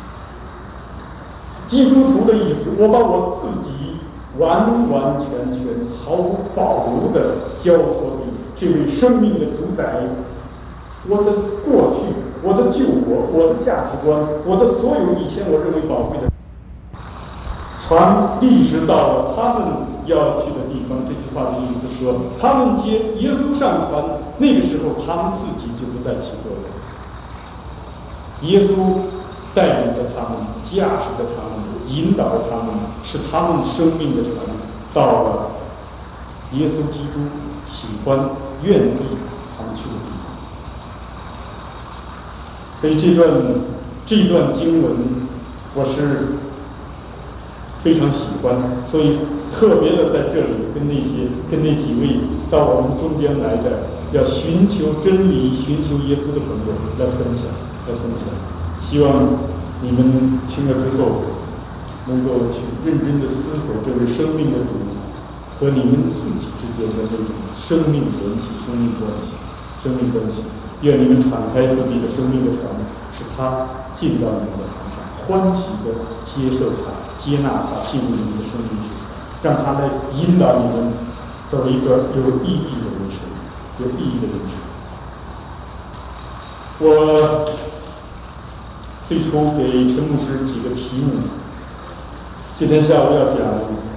Speaker 3: 基督徒的意思，我把我自己完完全全毫无保留的交托给这位生命的主宰。我的过去，我的救国，我的价值观，我的所有以前我认为宝贵的， 船历时到了他们要去的地方。这句话的意思说，他们接耶稣上船，那个时候他们自己就不在其中了。耶稣带领着他们，驾驶着他们，引导着他们，是他们生命的船到了耶稣基督喜欢、愿意他们去的地方。所以这段这段经文我是非常喜欢，所以特别的在这里跟那些跟那几位到我们中间来的要寻求真理、寻求耶稣的朋友来分享，来分享。希望你们听了之后，能够去认真的思索这位生命的主和你们自己之间的那种生命联系、生命关系、生命关系。愿你们敞开自己的生命的船，使他进到你们的船上，欢喜的接受他、接纳他进入你们的生命之船，让他来引导你们走一个有意义的人生，有意义的人生。我最初给陈牧师几个题目，今天下午要讲，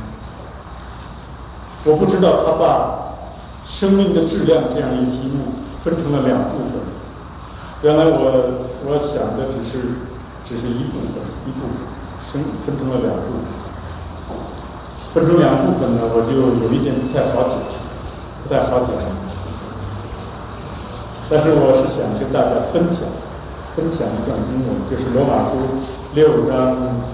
Speaker 3: 我不知道他把生命的质量这样一个题目分成了两部分。原来我我想的只是只是一部分，一部分生分成了两部分。分成两部分呢，我就有一点不太好解释，不太好讲。但是我是想跟大家分享分享一段经文，就是罗马书六章，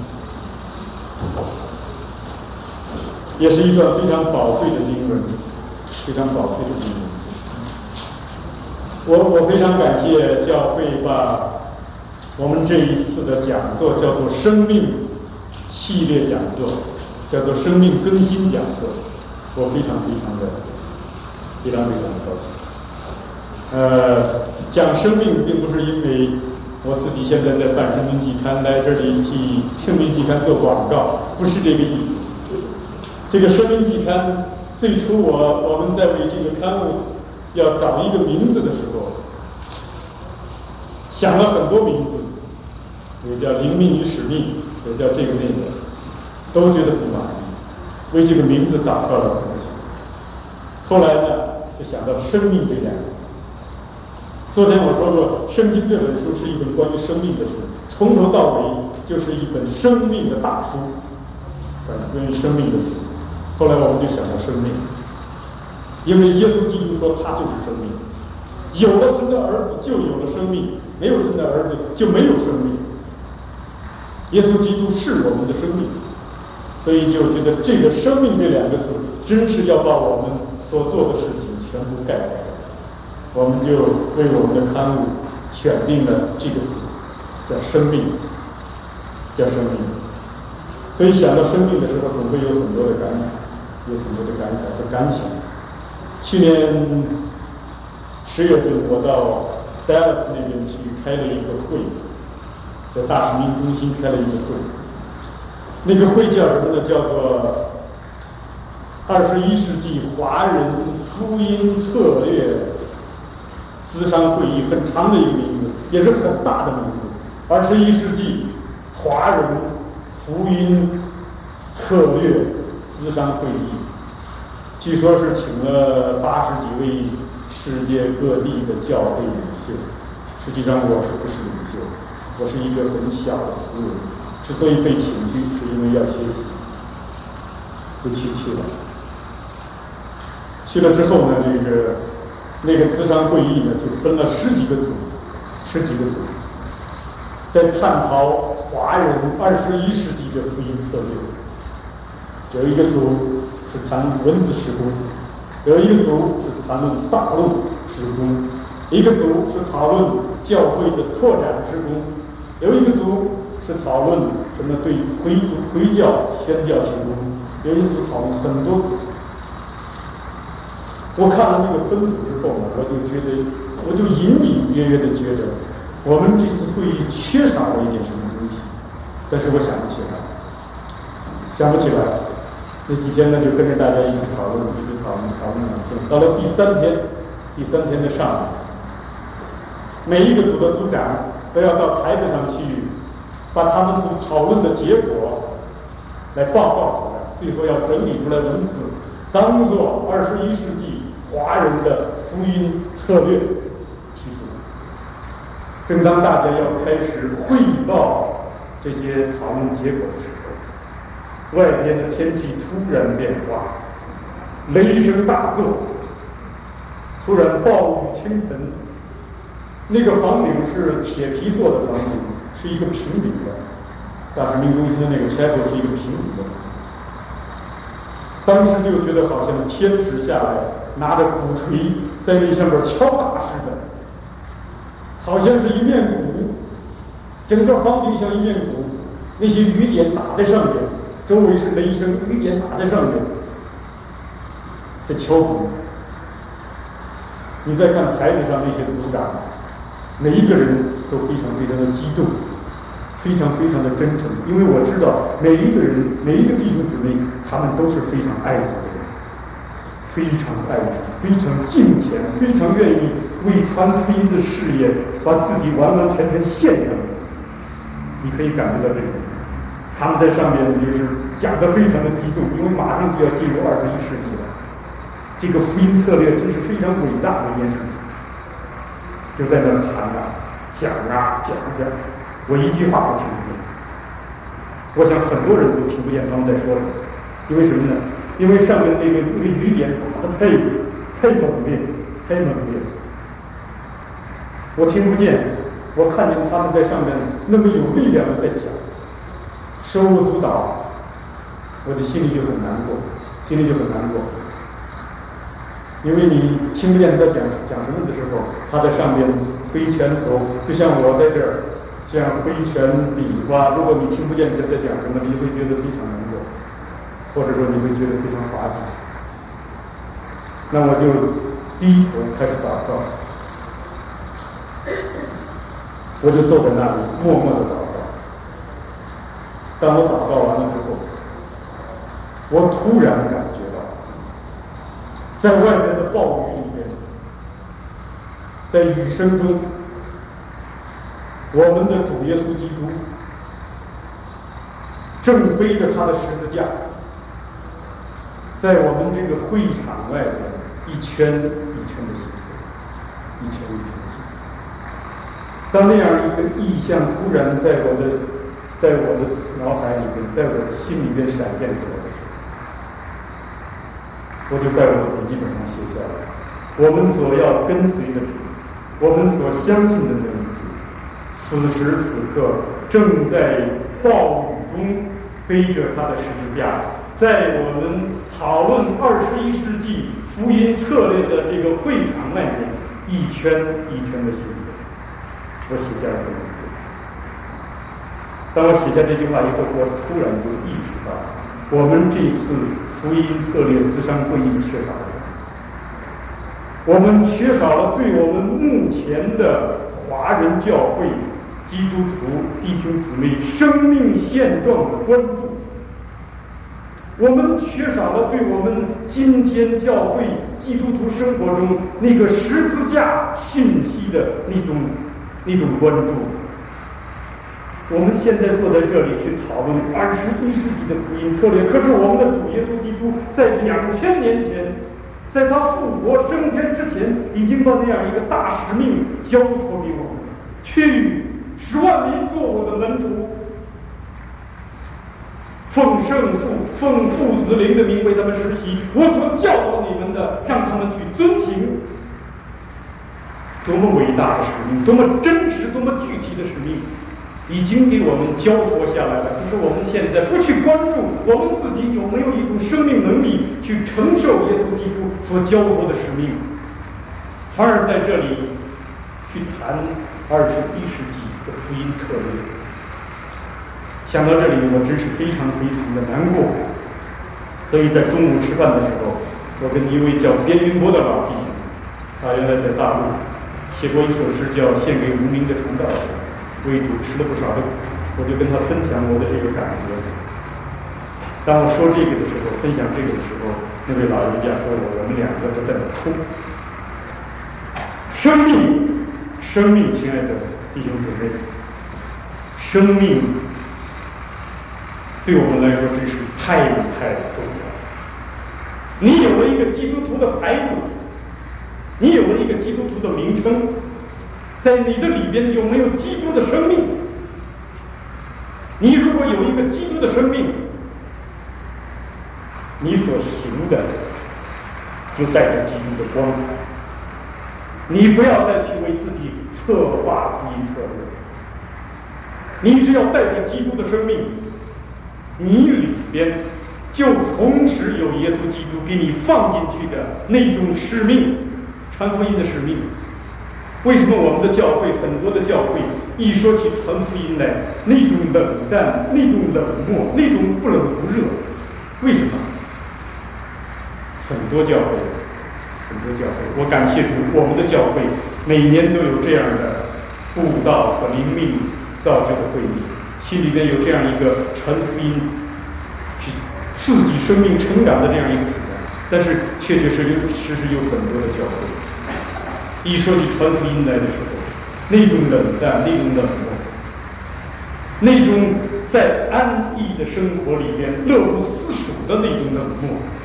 Speaker 3: 也是一段非常宝贵的经文，非常宝贵的经文。我我非常感谢教会把我们这一次的讲座叫做生命系列讲座，叫做生命更新讲座，我非常非常的非常非常的高兴。呃，讲生命并不是因为我自己现在在办生命季刊，来这里替生命季刊做广告，不是这个意思。这个生命季刊最初我我们在为这个刊物要找一个名字的时候，想了很多名字，有叫灵命与使命，有叫这个那个，都觉得不满意，为这个名字祷告了很久。后来呢，就想到生命这两个字。昨天我说过，圣经这本书是一本关于生命的书，从头到尾就是一本生命的大书，关于生命的书。后来我们就想到生命，因为耶稣基督说他就是生命，有了神的儿子就有了生命，没有神的儿子就没有生命。耶稣基督是我们的生命，所以就觉得这个生命这两个字真是要把我们所做的事情全部盖过来。我们就为我们的刊物选定了这个字，叫生命，叫生命。所以想到生命的时候，总会有很多的感慨，有很多的感慨和感想。去年十月份，我到 Dallas 那边去开了一个会，在大使命中心开了一个会。那个会叫什么呢？叫做二十一世纪华人福音策略咨商会议，很长的一个名字，也是很大的名字。二十一世纪华人福音策略咨商会议，据说是请了八十几位世界各地的教会领袖。实际上我是不是领袖？我是一个很小的仆人。之所以被请去，是因为要学习，就去去了。去了之后呢，这个那个咨商会议呢，就分了十几个组，十几个组，在探讨华人二十一世纪的福音策略。有一个组是谈文字施工，有一个组是谈论大陆施工，一个组是讨论教会的拓展施工，有一个组是讨论什么对回族回教宣教施工，有一个组讨论很多组。我看了那个分组之后呢，我就觉得，我就隐隐约约的觉得，我们这次会议缺少了一点什么东西，但是我想不起来，想不起来。那几天呢，就跟着大家一起讨论，一起讨论，讨论两天。到了第三天，第三天的上午，每一个组的组长都要到台子上去，把他们组讨论的结果来报告出来，最后要整理出来文字，当做二十一世纪华人的福音策略提出来。正当大家要开始汇报这些讨论结果的时候，外边的天气突然变化，雷声大作，突然暴雨倾盆。那个房顶是铁皮做的房顶，是一个平顶的。大使命中心的那个 chapel 是一个平顶的。当时就觉得好像天使下来，拿着鼓槌在那上边敲打似的，好像是一面鼓，整个房顶像一面鼓，那些雨点打在上面，周围是雷声，雨点打在上面，在敲鼓。你再看台子上那些组长，每一个人都非常非常的激动，非常非常的真诚，因为我知道每一个人每一个弟兄姊妹，他们都是非常爱主的人，非常爱主，非常敬虔，非常愿意为传福音的事业把自己完完全全献上。你可以感觉到这个，他们在上面就是讲得非常的激动，因为马上就要进入二十一世纪了，这个福音策略真是非常伟大的一件事情。就在那谈啊，讲啊，讲讲，我一句话都听不见。我想很多人都听不见他们在说什么，因为什么呢？因为上面那个那个雨点打得太太猛烈，太猛烈。我听不见，我看见他们在上面那么有力量的在讲，手舞足蹈，我的心里就很难过，心里就很难过。因为你听不见他讲讲什么的时候，他在上面挥拳头，就像我在这儿这样挥拳比划。如果你听不见他在讲什么，你会觉得非常难过，或者说你会觉得非常滑稽。那我就低头开始祷告，我就坐在那里默默的祷告。当我祷告完了之后，我突然感觉到，在外面的暴雨里面，在雨声中，我们的主耶稣基督正背着他的十字架，在我们这个会场外边一圈一圈的行走，一圈一圈的行走。当那样一个意象突然在我的在我的脑海里边，在我的心里边闪现出来的时候，我就在我的笔记本上写下来：我们所要跟随的主，我们所相信的那位主，此时此刻正在暴雨中背着他的十字架，在我们讨论二十一世纪福音策略的这个会场外面一圈一圈的行走。我写下了这么一句。当我写下这句话以后，我突然就意识到，我们这次福音策略咨商会议缺少了什么？我们缺少了对我们目前的华人教会基督徒弟兄姊妹生命现状的关注。我们缺少了对我们今天教会基督徒生活中那个十字架信息的那种那种关注。我们现在坐在这里去讨论二十一世纪的福音策略，可是我们的主耶稣基督在两千年前，在他复活升天之前，已经把那样一个大使命交托给我们，去使万民做我的门徒，奉圣父、奉父子灵的名为他们实习。我所教导你们的，让他们去遵行。多么伟大的使命，多么真实，多么具体的使命，已经给我们交托下来了。可是我们现在不去关注我们自己有没有一种生命能力去承受耶稣基督所交托的使命，反而在这里去谈二十一世纪的福音策略。想到这里，我真是非常非常的难过。所以在中午吃饭的时候，我跟一位叫边云波的老弟兄，他原来在大陆写过一首诗叫《献给无名的传道者》，为主吃了不少的苦，我就跟他分享我的这个感觉。当我说这个的时候，分享这个的时候，那位老人家和我，我们两个都在那哭。生命，生命，亲爱的弟兄姊妹，生命
Speaker 2: 对我们来说真是太太重要了。你有了一个基督徒的牌子，你有了一个基督徒的名称，在你的里边有没有基督的生命？你如果有一个基督的生命，你所行的就带着基督的光彩。你不要再去为自己策划福音策略，你只要带着基督的生命，你里边就同时有耶稣基督给你放进去的那种使命，传福音的使命。为什么我们的教会很多的教会一说起传福音来，那种冷淡，那种冷漠，那种不冷不热？为什么？很多教会，很多教会，我感谢主，我们的教会每年都有这样的布道和灵命造就的会议，心里面有这样一个传福音、刺激生命成长的这样一个负担。但是确确实实是有很多的教会，一说起传福音来的时候，那种冷淡，那种冷漠，那种在安逸的生活里边乐不思蜀的那种冷漠，